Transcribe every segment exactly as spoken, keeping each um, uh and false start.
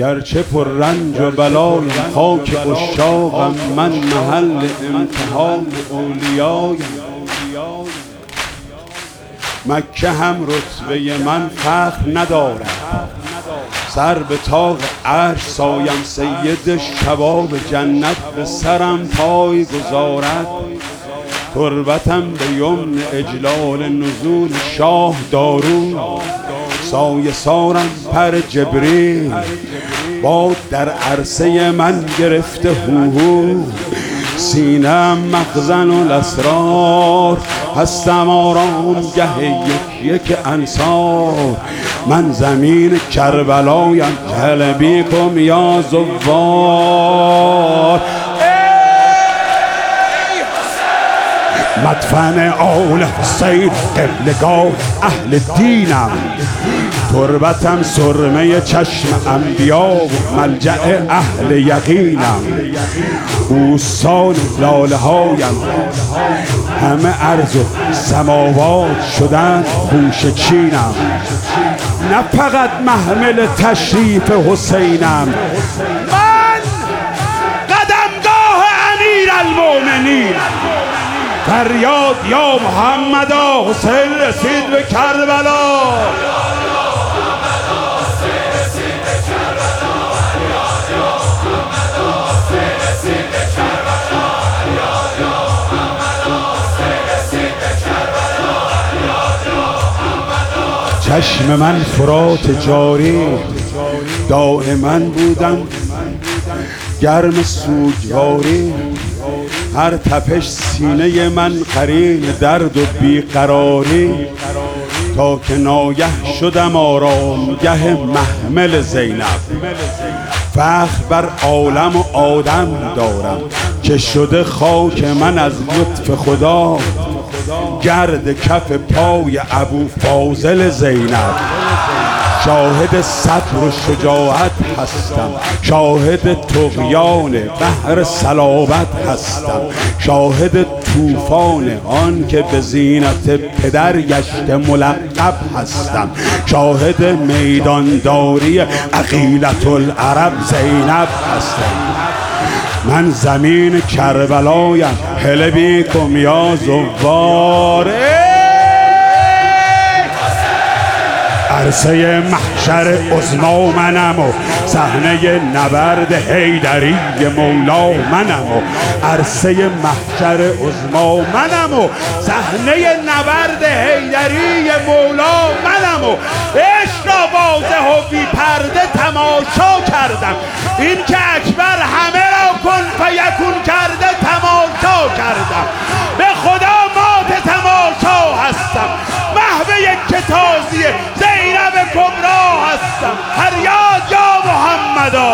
گرچه پر رنج و بلایم، خاک عشاقم من محل امتحان اولیایم. مکه هم رتبه من فخر ندارد، سر به طاق عرش سایم سید شباب جنت به سرم پای گذارد. تربتم به یمن اجلال نزول شاه دارون، سایه سارم پر جبریل باد در عرصه من گرفته هوهو. سینم مخزن الاسرار، هستم آرام گه یک یک انصار. من زمین کربلایم، هل بیکم یا زوار. مدفن آل حسین قبلگاه اهل دینم، تربتم سرمه چشم انبیا و ملجأ اهل یقینم. بوستان لاله هایم همه ارض و سماوات شدن خوشه چینم. نه فقط محمل تشریف حسینم، من قدمگاه امیر المؤمنین. فریاد یا محمدا، حسین رسید به کربلا. چشم من فرات جاری، دائما بودم گرم سوگواری. هر تپش سینه من قرین درد و بیقراری، تا که ناگه شدم آرامگه محمل زینب. فخر بر عالم و آدم دارم که شده خاک من از لطف خدا گرد کف پای ابو فاضل زینب. شاهد صبر و شجاعت هستم، شاهد طغیان بحر صلابت هستم، شاهد طوفان آن که به زینت پدر گشته ملقب هستم، شاهد میدانداری عقیلة العرب زینب هستم. من زمین کربلایم، هل بیکم یا زوار. عرصه محشر عظما منم و صحنه نبرد حیدری مولا منم و عرصه محشر عظما منم و صحنه نبرد حیدری مولا منم و عشق را واضح و بی پرده تماشا کردم. این که اکبر همه را کن فیکون کرده تماشا کردم. به خدا مات تماشا هستم، محو یک تازی زینب کبرا هستم. فریاد یا محمدا.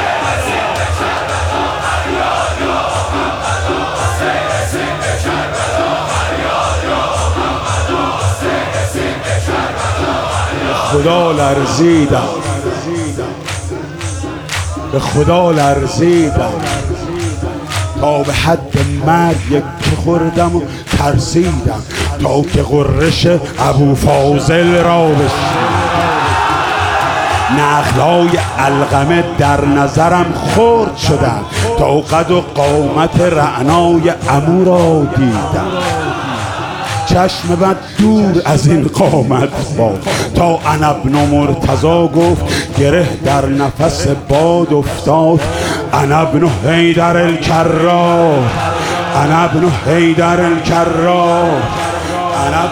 خدا لرزیدم، به خدا لرزیدم، تا به حد مرگ یک خوردم و ترسیدم، تا که غرش ابو فاضل را بشنیدم. نخلای علقمه در نظرم خرد شدند، تا قد و قامت رعنای عمو را دیدم. چشم بد دور از این قامت باد، تا انا ابن مرتضی گفت گره در نفس باد افتاد. انا ابن حیدر الکرار، انا ابن حیدر الکرار، انا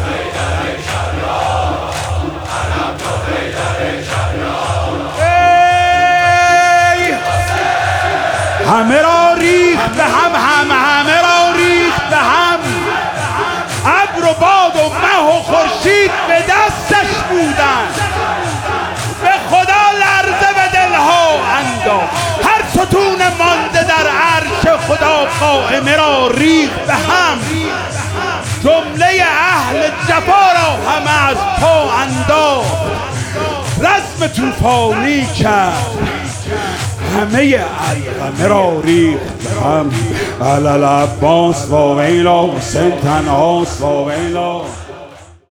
همه را ریخت به هم، هم همه را ریخت به هم. ابر و باد و مه و خورشید به دستش بودند. به خدا لرزه به دلها انداخت، هر ستون مانده در عرش خدا قائمه را ریخت به هم. جمله اهل جفا را همه از پا انداخت، رزم طوفانی کرد، همه علقمه را ریخت هم. علی العباس و ویلا، حسین تنهاست و ویلا.